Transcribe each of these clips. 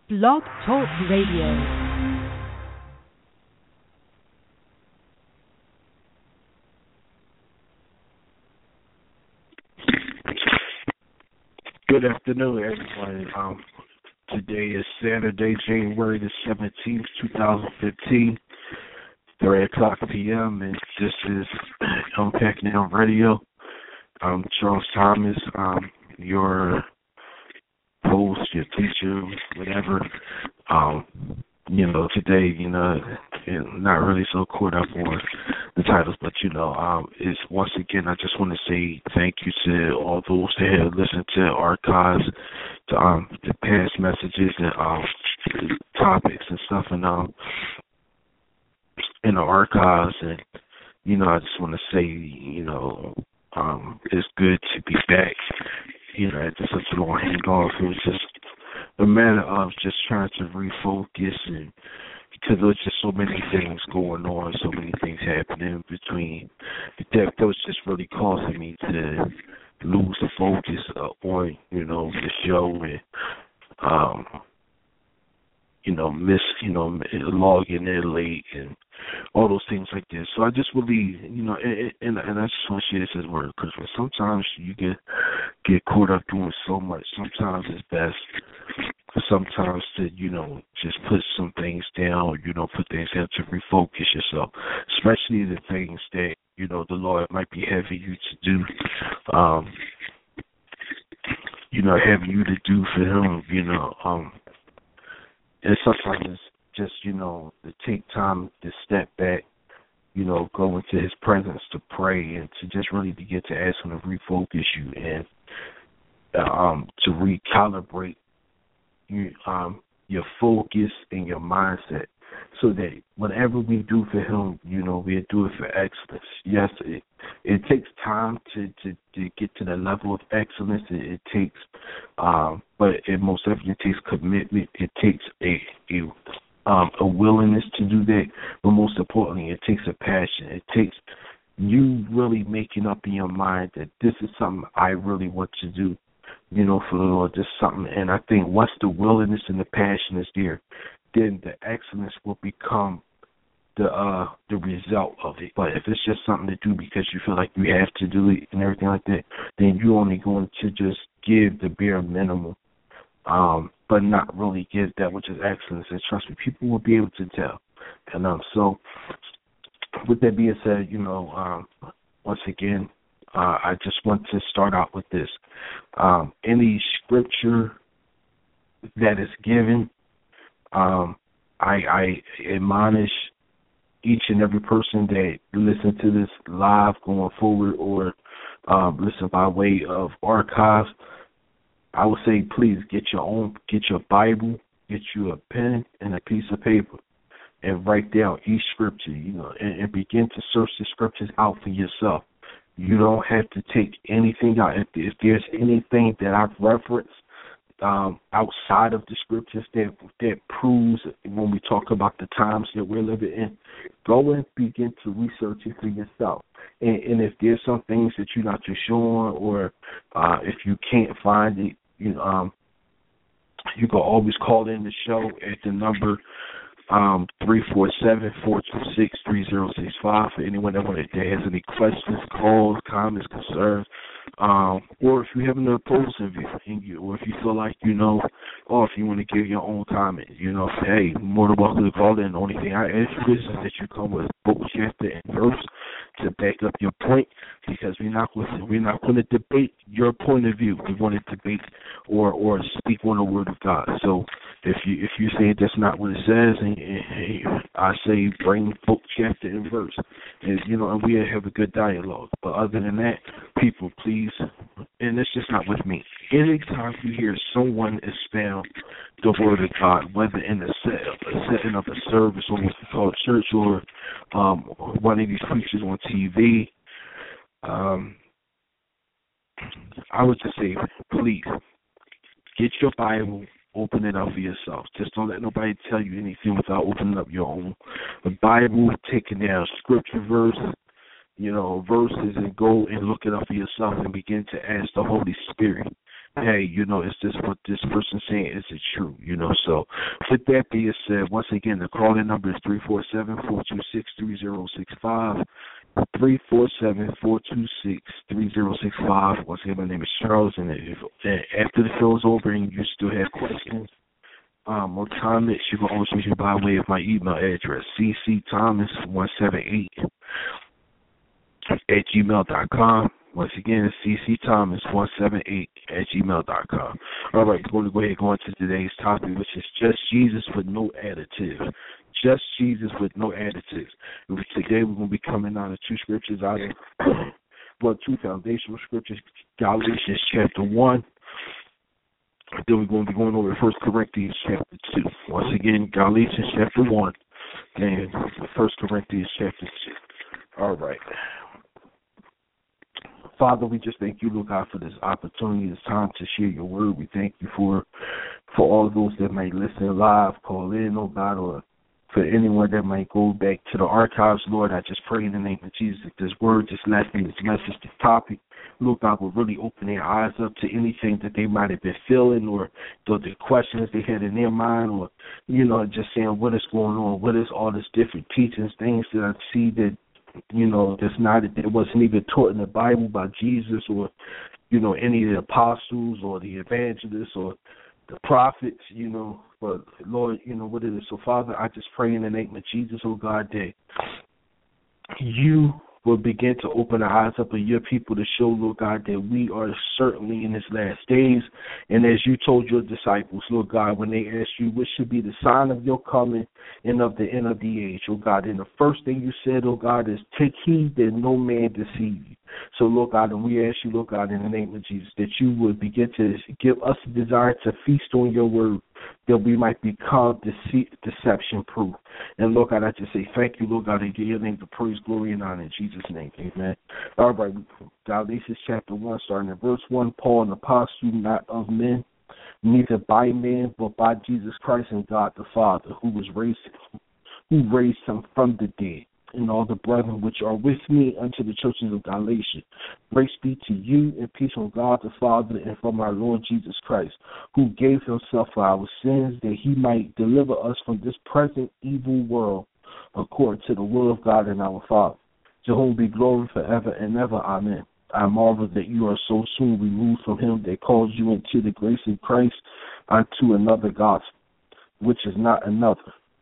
Blog Talk Radio. Good afternoon, everyone. Today is Saturday, January the 17th, 2015, 3 o'clock p.m., and this is Unpacking It on Radio. I'm Charles Thomas, your host, your teacher, whatever. Today, not really so caught up on the titles, but, it's once again, I just want to say thank you to all those that have listened to archives, to the past messages and topics and stuff, and in the archives, and, I just want to say, it's good to be back, after such a long hangoff. It was just a matter of just trying to refocus, and because there was just so many things going on, so many things happening between, that was just really causing me to lose the focus on, the show, and, miss, logging in late and all those things like this. So I just really, and I just want to share this as word, because sometimes you get caught up doing so much. Sometimes it's best sometimes to, just put some things down, put things down to refocus yourself, especially the things that, the Lord might be having you to do, having you to do for Him, and sometimes it's just, to take time to step back, go into His presence to pray and to just really begin to ask Him to refocus you and to recalibrate your focus and your mindset, so that whatever we do for Him, we do it for excellence. Yes, it takes time to get to the level of excellence. It takes, but it most definitely takes commitment. It takes a willingness to do that, but most importantly, it takes a passion. It takes you really making up in your mind that this is something I really want to do, for the Lord, just something. And I think once the willingness and the passion is there, then the excellence will become the result of it. But if it's just something to do because you feel like you have to do it and everything like that, then you're only going to just give the bare minimum, but not really give that which is excellence. And trust me, people will be able to tell. And so, with that being said, once again, I just want to start out with this. Any scripture that is given, I admonish each and every person that listen to this live going forward, or listen by way of archives. I would say, please get your Bible, get you a pen and a piece of paper, and write down each scripture, and begin to search the scriptures out for yourself. You don't have to take anything out. If there's anything that I've referenced outside of the scriptures that proves, when we talk about the times that we're living in, go and begin to research it for yourself. And if there's some things that you're not too sure on, or if you can't find it, you can always call in the show at the number 347-426-3065 for anyone that has any questions, calls, comments, concerns, or if you have an opposing view, or if you feel like, or if you want to give your own comment, hey, more than welcome to call in. The only thing I ask you is that you come with book, chapter, and verse to back up your point, because we're not going to debate your point of view. We want to debate or speak on the Word of God. So if you say that's not what it says, and I say bring book, chapter, and verse, and we have a good dialogue. But other than that, people, please, and it's just not with me. Anytime you hear someone expound the Word of God, whether in a setting of a service, or what we call church, or one of these preachers on TV, I would just say, please, get your Bible, open it up for yourself. Just don't let nobody tell you anything without opening up your own Bible, taking down scripture verses, verses, and go and look it up for yourself and begin to ask the Holy Spirit hey, is this what this person saying? Is it true? So with that being said, once again, the calling number is 347-426-3065. 347-426-3065. Once again, my name is Charles, and after the show is over and you still have questions or comments, you can always reach me by way of my email address, ccthomas178@gmail.com. Once again, ccthomas178@gmail.com. All right, we're going to go ahead and go into today's topic, which is just Jesus with no additives. Just Jesus with no additives. Today we're going to be coming out of two scriptures out of, two foundational scriptures, Galatians chapter 1. Then we're going to be going over 1 Corinthians chapter 2. Once again, Galatians chapter 1 and 1 Corinthians chapter 2. All right. Father, we just thank you, Lord God, for this opportunity, this time to share your word. We thank you for all those that might listen live, call in, oh God, or for anyone that might go back to the archives, Lord. I just pray in the name of Jesus that this word, this lesson, this message, this topic, Lord God, will really open their eyes up to anything that they might have been feeling, or the questions they had in their mind, or, just saying what is going on, what is all this different teachings, things that I see that, it wasn't even taught in the Bible by Jesus or, any of the apostles or the evangelists or the prophets, but Lord, what it is. So Father, I just pray in the name of Jesus, oh God, that you will begin to open the eyes up of your people to show, Lord God, that we are certainly in this last days. And as you told your disciples, Lord God, when they asked you what should be the sign of your coming and of the end of the age, oh God, and the first thing you said, oh God, is take heed that no man deceive you. So, Lord God, and we ask you, Lord God, in the name of Jesus, that you would begin to give us the desire to feast on your word, that we might become deception-proof. And, Lord God, I just say thank you, Lord God, and give your name the praise, glory, and honor in Jesus' name. Amen. All right, Galatians chapter 1, starting at verse 1, Paul, an apostle, not of men, neither by men, but by Jesus Christ and God the Father, who raised him from the dead, and all the brethren which are with me unto the churches of Galatia. Grace be to you and peace from God the Father and from our Lord Jesus Christ, who gave himself for our sins, that he might deliver us from this present evil world, according to the will of God and our Father, to whom be glory forever and ever. Amen. I marvel that you are so soon removed from him that calls you into the grace of Christ unto another gospel, which is not another.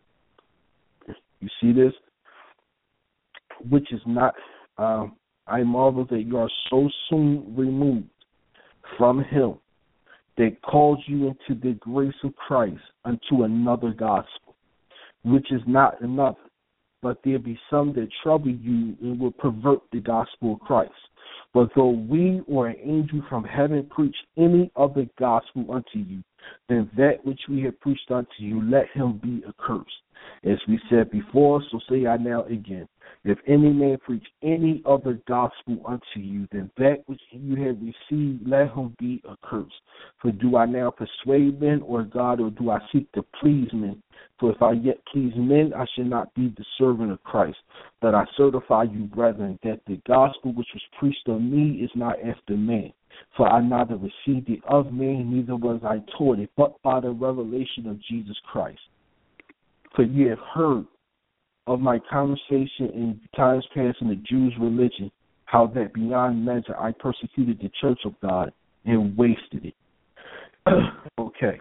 You see this? Which is not, I marvel that you are so soon removed from him that calls you into the grace of Christ unto another gospel, which is not another. But there be some that trouble you and will pervert the gospel of Christ. But though we or an angel from heaven preach any other gospel unto you than that which we have preached unto you, let him be accursed. As we said before, so say I now again. If any man preach any other gospel unto you than that which you have received, let him be accursed. For do I now persuade men or God, or do I seek to please men? For if I yet please men, I should not be the servant of Christ. But I certify you, brethren, that the gospel which was preached on me is not after man. For I neither received it of man, neither was I taught it, but by the revelation of Jesus Christ. For ye have heard of my conversation in times past in the Jews' religion, how that beyond measure I persecuted the church of God and wasted it. Okay.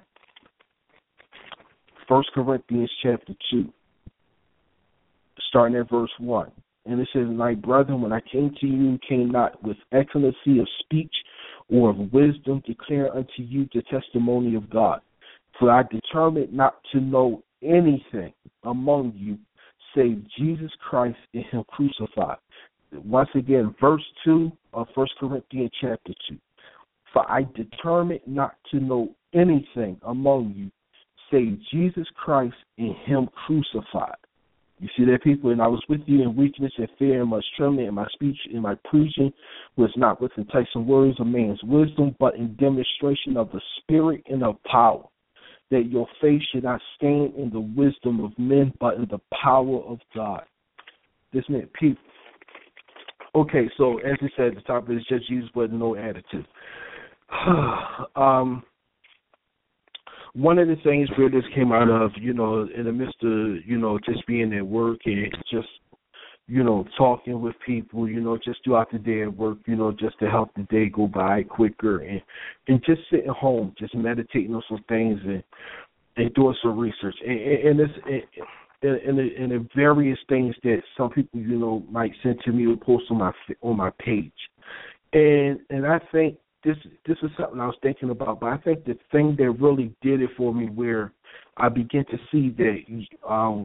1 Corinthians chapter 2, starting at verse 1. And it says, my brethren, when I came to you, came not with excellency of speech or of wisdom, declare unto you the testimony of God. For I determined not to know anything among you save Jesus Christ and him crucified. Once again, verse 2 of 1 Corinthians chapter 2. For I determined not to know anything among you save Jesus Christ and him crucified. You see that, people? And I was with you in weakness and fear and much trembling, and my speech and my preaching was not with enticing words of man's wisdom, but in demonstration of the Spirit and of power, that your faith should not stand in the wisdom of men, but in the power of God. This meant people. Okay, so as we said, the topic is just Jesus, but no additive. One of the things where this came out of, in the midst of, just being at work and just, talking with people, just throughout the day at work, just to help the day go by quicker and just sitting home, just meditating on some things and doing some research. And the various things that some people, might send to me or post on my page. And I think this is something I was thinking about, but I think the thing that really did it for me, where I began to see that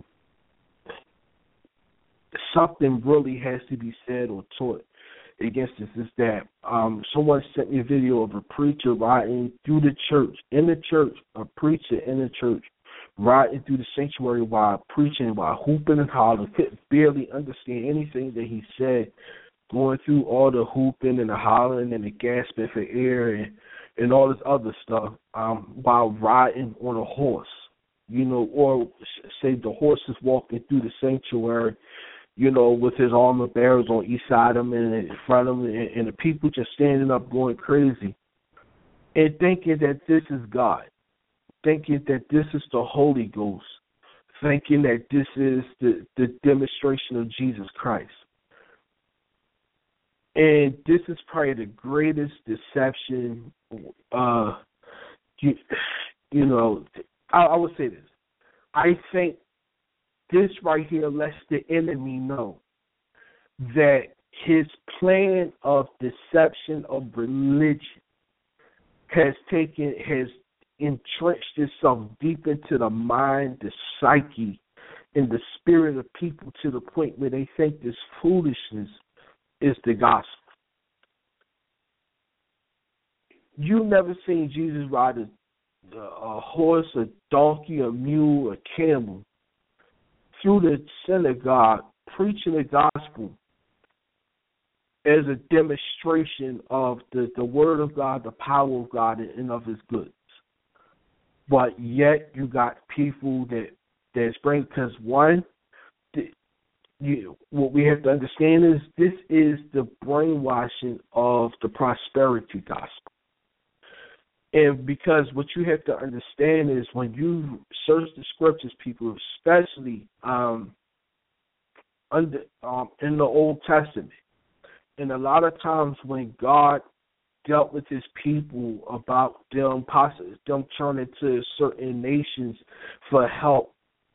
something really has to be said or taught against this, is that someone sent me a video of a preacher riding through the church, a preacher in the church, riding through the sanctuary while preaching, while hooping and hollering, couldn't barely understand anything that he said, going through all the hooping and the hollering and the gasping for air and all this other stuff, while riding on a horse, or say the horse is walking through the sanctuary, with his armor bearers on each side of him and in front of him, and the people just standing up going crazy and thinking that this is God, thinking that this is the Holy Ghost, thinking that this is the demonstration of Jesus Christ. And this is probably the greatest deception, I would say this. I think this right here lets the enemy know that his plan of deception of religion has entrenched itself deep into the mind, the psyche, and the spirit of people, to the point where they think this foolishness is the gospel. You never seen Jesus ride a horse, a donkey, a mule, a camel through the synagogue preaching the gospel as a demonstration of the word of God, the power of God, and of his goods. But yet you got people that's bring, because one, what we have to understand is this is the brainwashing of the prosperity gospel. And because what you have to understand is, when you search the scriptures, people, especially in the Old Testament, and a lot of times when God dealt with his people about them turning to certain nations for help,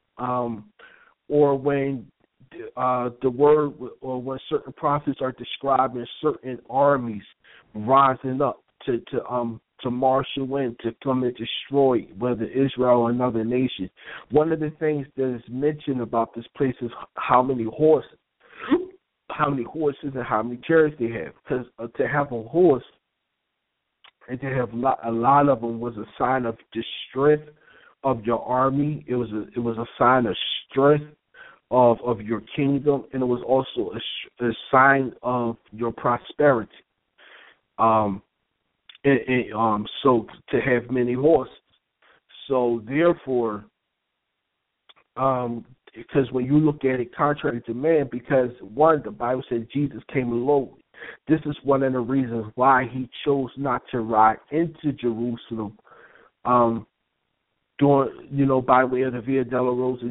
or when the word, or when certain prophets are describing certain armies rising up to marshal in, to come and destroy, whether Israel or another nation. One of the things that is mentioned about this place is how many horses and how many chariots they have. Because to have a horse and to have a lot of them was a sign of the strength of your army. It was a sign of strength of your kingdom, and it was also a sign of your prosperity. So to have many horses. So therefore, because when you look at it contrary to man, because one, the Bible said Jesus came lowly. This is one of the reasons why he chose not to ride into Jerusalem, by way of the Via Dolorosa,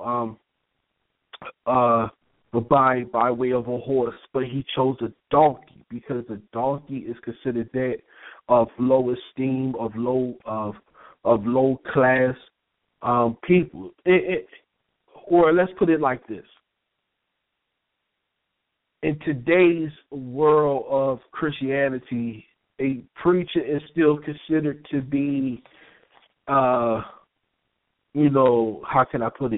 by way of a horse, but he chose a donkey, because a donkey is considered that of low esteem, of low class people. Or let's put it like this: in today's world of Christianity, a preacher is still considered to be, how can I put it?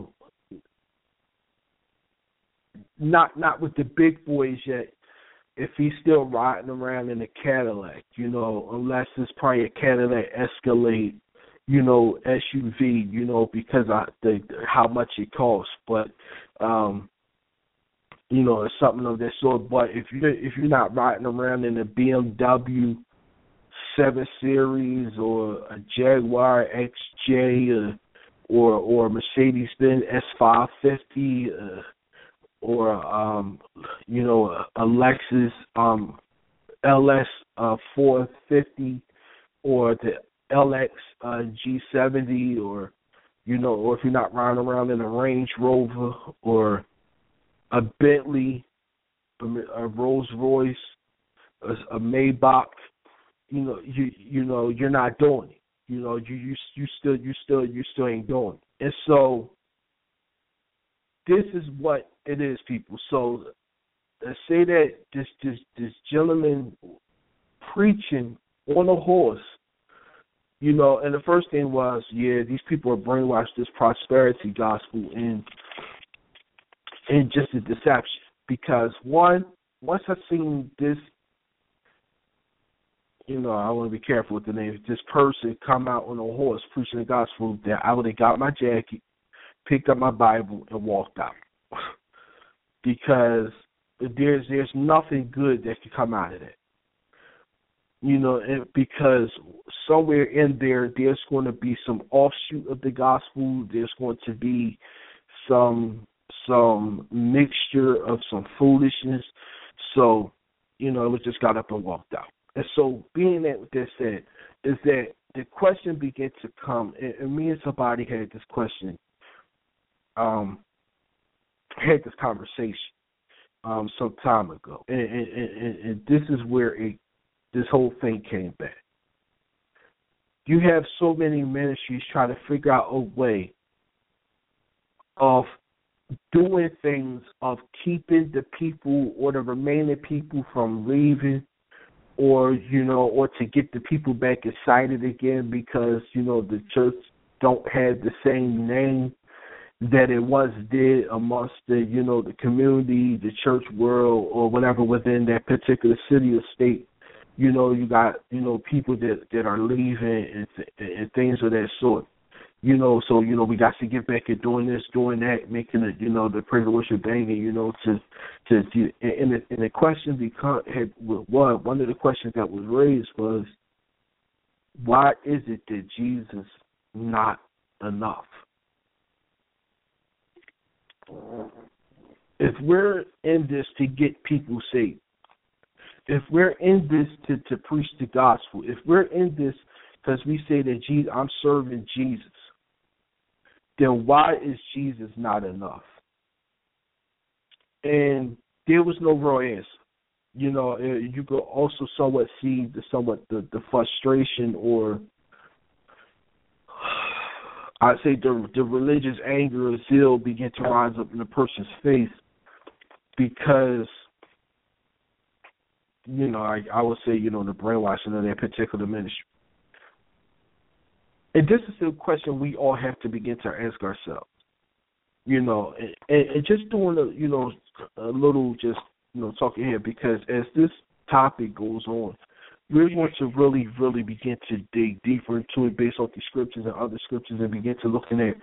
Not with the big boys yet. If he's still riding around in a Cadillac, unless it's probably a Cadillac Escalade, SUV, because how much it costs. But, it's something of that sort. But if you're not riding around in a BMW 7 Series or a Jaguar XJ or a Mercedes-Benz S550, or a Lexus LS 450 or the LX G70, or or if you're not riding around in a Range Rover or a Bentley, a Rolls Royce, a Maybach, you're not doing it. You still ain't doing it. And so this is what it is, people. So let's say that this gentleman preaching on a horse, and the first thing was, these people are brainwashed this prosperity gospel and just a deception. Because once I seen this, I want to be careful with the name, this person come out on a horse preaching the gospel, that I would have got my jacket, picked up my Bible, and walked out. Because there's nothing good that can come out of that. Because somewhere in there's going to be some offshoot of the gospel. There's going to be some mixture of some foolishness. So, it just got up and walked out. And so, being that with that said, is that the question began to come, and me and somebody had this question, had this conversation some time ago, and this is where this whole thing came back. You have so many ministries trying to figure out a way of doing things, of keeping the people or the remaining people from leaving, or to get the people back excited again, because the church don't have the same name that it once did amongst the the community, the church world, or whatever within that particular city or state. You got people that are leaving and things of that sort. So we got to get back at doing this, doing that, making it the praise and worship banging. And the question one of the questions that was raised was, why is it that Jesus not enough? If we're in this to get people saved, if we're in this to preach the gospel, if we're in this because we say that I'm serving Jesus, then why is Jesus not enough? And there was no real answer. You could also somewhat see the frustration, or I'd say the religious anger or zeal begin to rise up in a person's face, because I would say the brainwashing of that particular ministry. And this is a question we all have to begin to ask ourselves. And just doing a little talking here, because as this topic goes on, we're going to really, really begin to dig deeper into it based off the scriptures and other scriptures, and begin to looking at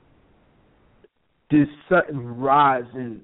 this sudden rise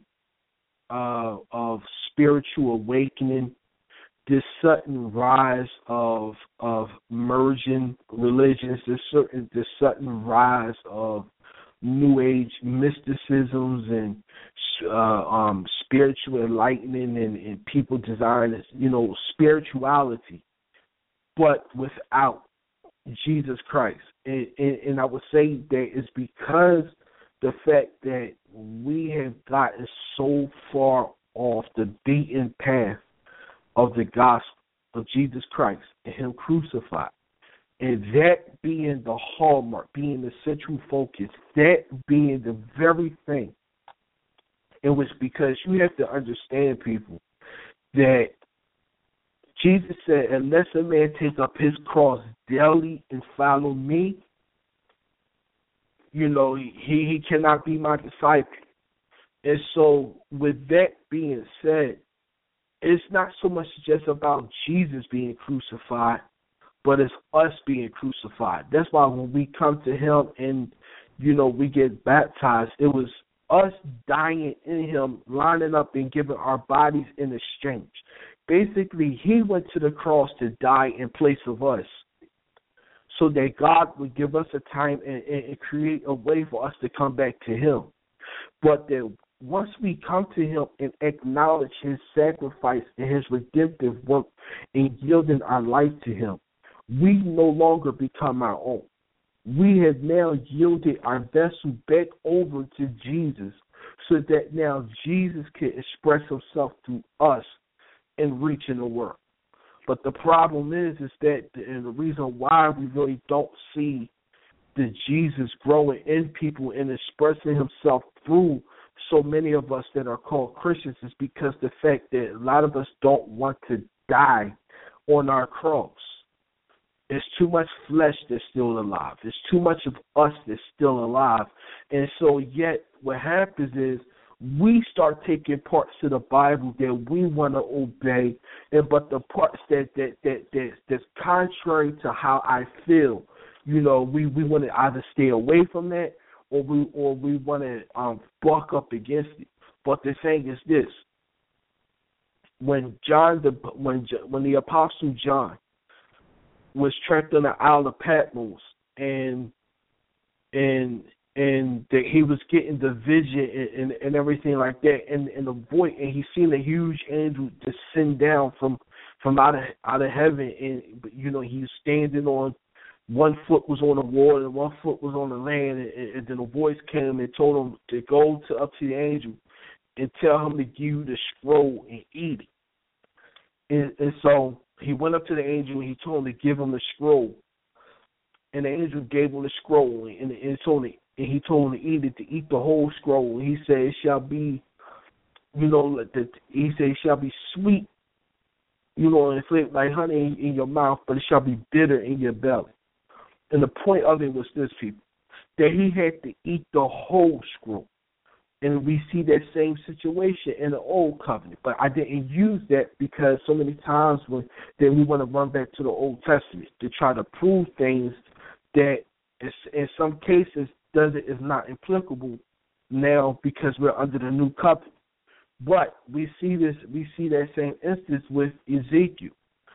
of spiritual awakening, this sudden rise of merging religions, this sudden rise of New Age mysticisms and spiritual enlightenment and people desiring spirituality, but without Jesus Christ. And I would say that it's because the fact that we have gotten so far off the beaten path of the gospel of Jesus Christ and Him crucified. And that being the hallmark, being the central focus, that being the very thing. It was because you have to understand, people, that Jesus said, unless a man take up his cross daily and follow me, he cannot be my disciple. And so with that being said, it's not so much just about Jesus being crucified, but it's us being crucified. That's why when we come to Him and, we get baptized, it was us dying in Him, lining up and giving our bodies in exchange. Basically, He went to the cross to die in place of us, so that God would give us a time and create a way for us to come back to Him. But that once we come to him and acknowledge his sacrifice and his redemptive work in yielding our life to him, we no longer become our own. We have now yielded our vessel back over to Jesus so that now Jesus can express himself through us and reach in the world. But the problem is that, and the reason why we really don't see the Jesus growing in people and expressing himself through so many of us that are called Christians is because the fact that a lot of us don't want to die on our cross. There's too much flesh that's still alive. There's too much of us that's still alive. And so yet what happens is we start taking parts of the Bible that we want to obey, but the parts that's contrary to how I feel, we want to either stay away from that or we want to buck up against it. But the thing is this: when the Apostle John was trapped on the Isle of Patmos, and that he was getting the vision and everything like that, and the voice, and he seen a huge angel descend down from out of heaven, and he was standing on one foot was on the water and 1 foot was on the land, and then a voice came and told him to go up to the angel and tell him to give you the scroll and eat it. And so he went up to the angel and he told him to give him the scroll. And the angel gave him the scroll and he told him to eat it, to eat the whole scroll. And he said it shall be, he said it shall be sweet, and flavored like honey in your mouth, but it shall be bitter in your belly. And the point of it was this, people, that he had to eat the whole scroll. And we see that same situation in the Old Covenant. But I didn't use that because so many times when we want to run back to the Old Testament to try to prove things that in some cases is not applicable now because we're under the New Covenant. But we see that same instance with Ezekiel.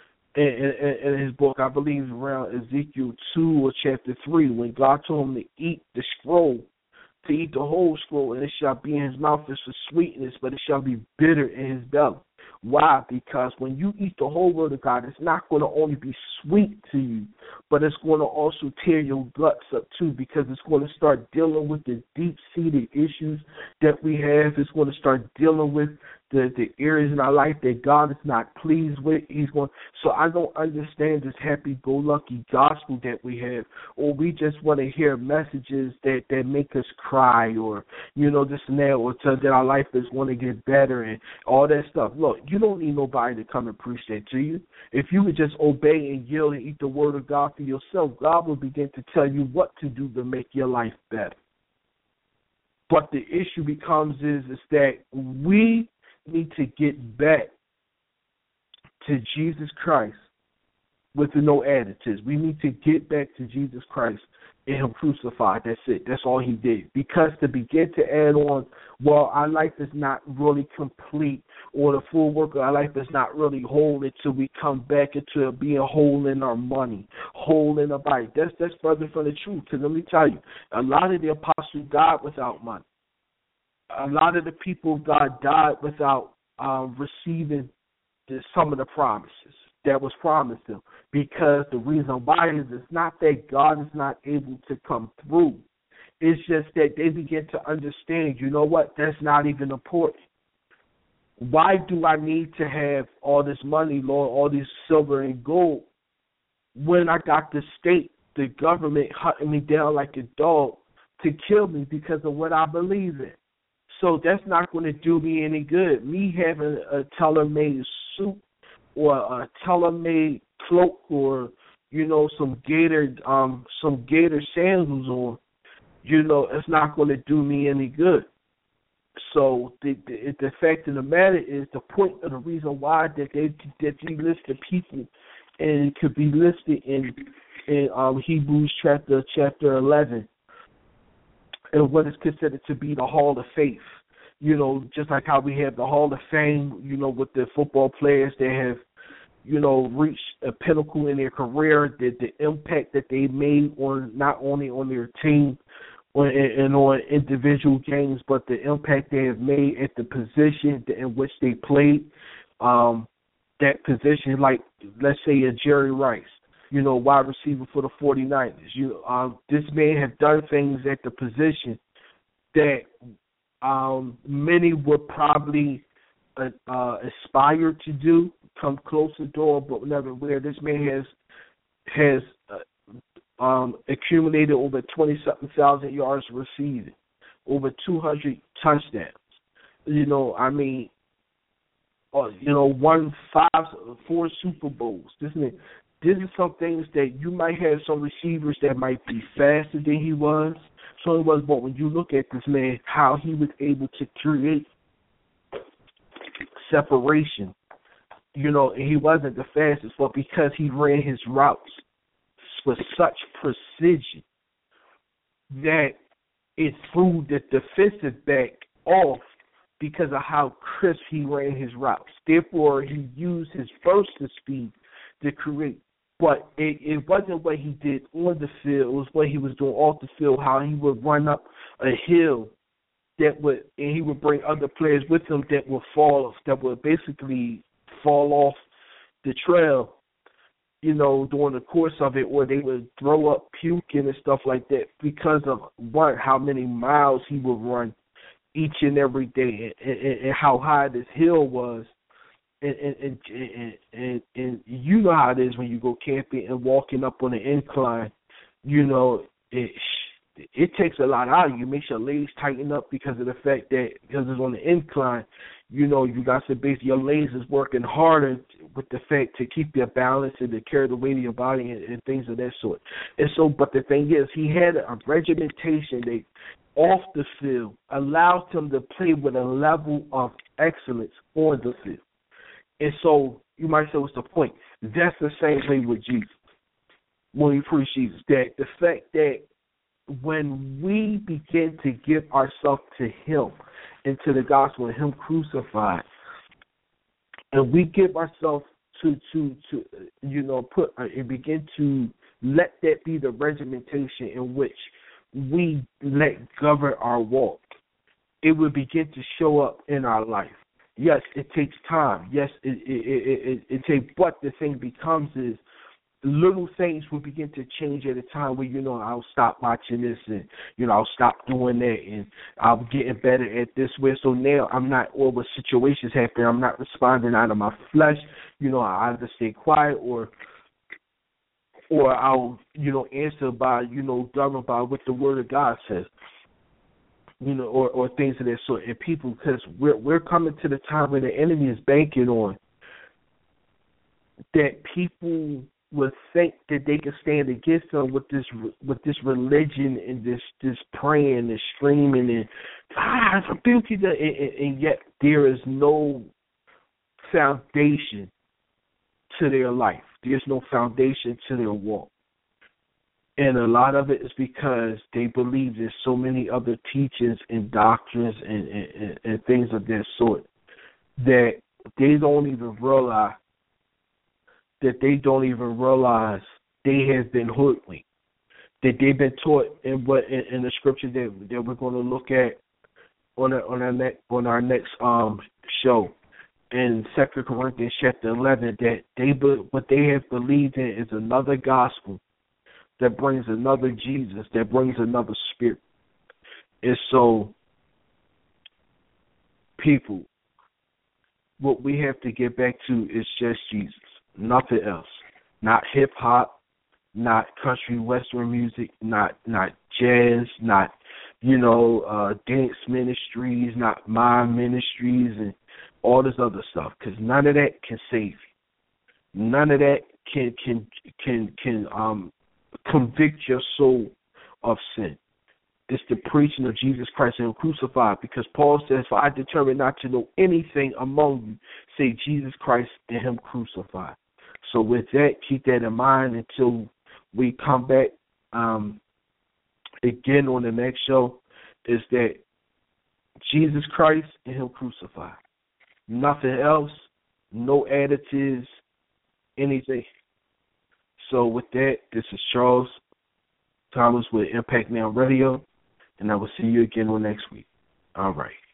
In his book, I believe around Ezekiel 2 or chapter 3, when God told him to eat the scroll, to eat the whole scroll, and it shall be in his mouth as for sweetness, but it shall be bitter in his belly. Why? Because when you eat the whole word of God, it's not going to only be sweet to you, but it's going to also tear your guts up too, because it's going to start dealing with the deep-seated issues that we have. It's going to start dealing with the areas in our life that God is not pleased with. So I don't understand this happy-go-lucky gospel that we have, or we just want to hear messages that make us cry, or this and that, or that our life is going to get better and all that stuff. Look, you don't need nobody to come and preach that to you. If you would just obey and yield and eat the word of God for yourself, God will begin to tell you what to do to make your life better. But the issue becomes is that we need to get back to Jesus Christ with no additives. We need to get back to Jesus Christ and him crucified. That's it. That's all he did. Because to begin to add on, well, our life is not really complete, or the full work of our life is not really whole until we come back into being whole in our money, whole in our body. That's further from the truth. Because let me tell you, a lot of the apostles died without money. A lot of the people of God died without receiving some of the promises that was promised them, because the reason why is it's not that God is not able to come through. It's just that they begin to understand, that's not even important. Why do I need to have all this money, Lord, all this silver and gold, when I got the state, the government hunting me down like a dog to kill me because of what I believe in? So that's not going to do me any good. Me having a tailor-made suit or a tailor-made cloak, or some gator sandals on, it's not going to do me any good. So the fact of the matter is, the point of the reason why that you list the people, and it could be listed in Hebrews chapter 11. And what is considered to be the Hall of Faith. Just like how we have the Hall of Fame, with the football players that have, reached a pinnacle in their career, the impact that they made on not only on their team, and on individual games, but the impact they have made at the position in which they played. That position, like let's say a Jerry Rice, wide receiver for the 49ers. This man have done things at the position that many would probably aspire to do, come close to door, but never where. This man has accumulated over 20-something thousand yards receiving, over 200 touchdowns. Won 4 Super Bowls. This is some things that you might have some receivers that might be faster than he was. But when you look at this man, how he was able to create separation, and he wasn't the fastest, but because he ran his routes with such precision that it threw the defensive back off because of how crisp he ran his routes. Therefore, he used his burst of speed to create. But it wasn't what he did on the field. It was what he was doing off the field, how he would run up a hill and he would bring other players with him that would basically fall off the trail, during the course of it, or they would throw up puking and stuff like that because of how many miles he would run each and every day, and how high this hill was, and you know how it is when you go camping and walking up on an incline. It takes a lot out of you. It makes your legs tighten up because of the fact that because it's on the incline, you got to basically your legs is working harder with the fact to keep your balance and to carry the weight of your body and things of that sort. And so, but the thing is, he had a regimentation that off the field allows him to play with a level of excellence on the field. And so you might say, what's the point? That's the same thing with Jesus. When we preach Jesus, that the fact that when we begin to give ourselves to him and to the gospel and him crucified, and we give ourselves to put and begin to let that be the regimentation in which we let govern our walk, it will begin to show up in our life. Yes, it takes time. Yes, it takes. But the thing becomes is little things will begin to change at a time where I'll stop watching this and I'll stop doing that and I'm getting better at this way. So now I'm not, or when situations happen, I'm not responding out of my flesh. I either stay quiet or I'll answer by dumb about what the Word of God says. Or things of that sort. And people, because we're coming to the time where the enemy is banking on that people would think that they can stand against them with this religion and this praying and screaming and I rebuke you, and yet there is no foundation to their life. There's no foundation to their walk. And a lot of it is because they believe there's so many other teachings and doctrines and things of that sort that they don't even realize they have been hoodwinked, that they've been taught in the scripture that we're going to look at on our next show in 2 Corinthians chapter 11, that what they have believed in is another gospel that brings another Jesus, that brings another spirit. And so, people, what we have to get back to is just Jesus, nothing else. Not hip-hop, not country western music, not jazz, not, dance ministries, not mime ministries, and all this other stuff, because none of that can save you. None of that can convict your soul of sin. It's the preaching of Jesus Christ and Him crucified, because Paul says, "For I determined not to know anything among you, save Jesus Christ and Him crucified." So with that, keep that in mind until we come back again on the next show, is that Jesus Christ and Him crucified. Nothing else, no additives, anything. So with that, this is Charles Thomas with Impact Now Radio. and I will see you again on next week. All right.